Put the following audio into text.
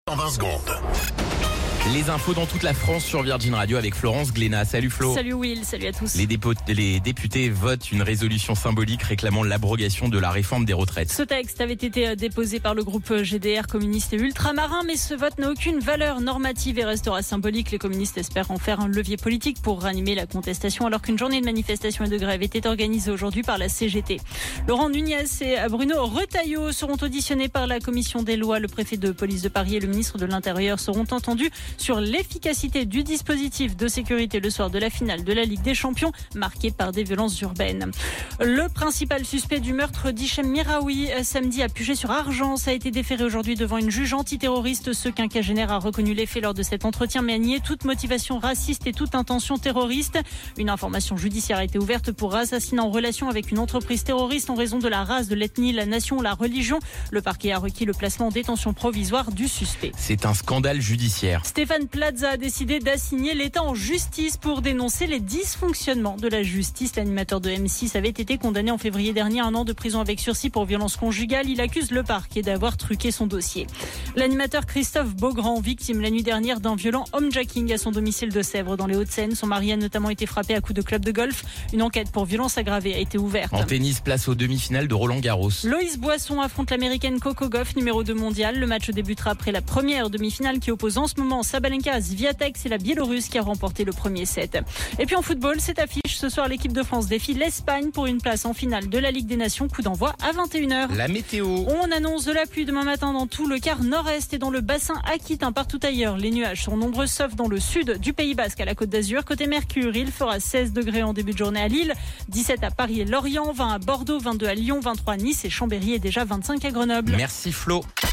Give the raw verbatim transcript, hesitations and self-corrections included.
en vingt secondes. Les infos dans toute la France sur Virgin Radio avec Florence Glénat. Salut Flo. Salut Will, salut à tous. Les, dépo- les députés votent une résolution symbolique réclamant l'abrogation de la réforme des retraites. Ce texte avait été déposé par le groupe G D R communiste et ultramarin, mais ce vote n'a aucune valeur normative et restera symbolique. Les communistes espèrent en faire un levier politique pour ranimer la contestation, alors qu'une journée de manifestation et de grève était organisée aujourd'hui par la C G T. Laurent Nunez et Bruno Retailleau seront auditionnés par la commission des lois. Le préfet de police de Paris et le ministre de l'Intérieur seront entendus sur l'efficacité du dispositif de sécurité le soir de la finale de la Ligue des Champions, marquée par des violences urbaines. Le principal suspect du meurtre d'Hichem Miraoui, samedi à Puget-sur-Argence, a été déféré aujourd'hui devant une juge antiterroriste. Ce quinquagénaire a reconnu les faits lors de cet entretien, mais a nié toute motivation raciste et toute intention terroriste. Une information judiciaire a été ouverte pour assassinat en relation avec une entreprise terroriste en raison de la race, de l'ethnie, la nation ou la religion. Le parquet a requis le placement en détention provisoire du suspect. C'est un scandale judiciaire. Stéphane Plaza a décidé d'assigner l'État en justice pour dénoncer les dysfonctionnements de la justice. L'animateur de M six avait été condamné en février dernier à un an de prison avec sursis pour violence conjugale. Il accuse le parquet d'avoir truqué son dossier. L'animateur Christophe Beaugrand, victime la nuit dernière d'un violent homejacking à son domicile de Sèvres dans les Hauts-de-Seine. Son mari a notamment été frappé à coups de club de golf. Une enquête pour violence aggravée a été ouverte. En tennis, place aux demi-finales de Roland-Garros. Loïs Boisson affronte l'américaine Coco Gauff, numéro deux mondial. Le match débutera après la première demi-finale qui oppose en ce moment Sabalenka à Swiatek. C'est la Biélorusse qui a remporté le premier set. Et puis en football, cette affiche. Ce soir, l'équipe de France défie l'Espagne pour une place en finale de la Ligue des Nations. Coup d'envoi à vingt et une heures. La météo. On annonce de la pluie demain matin dans tout le quart nord-est et dans le bassin aquitain. Partout ailleurs, les nuages sont nombreux sauf dans le sud du Pays Basque à la Côte d'Azur. Côté Mercure, il fera seize degrés en début de journée à Lille, dix-sept à Paris et Lorient, vingt à Bordeaux, vingt-deux à Lyon, vingt-trois à Nice et Chambéry et déjà vingt-cinq à Grenoble. Merci Flo.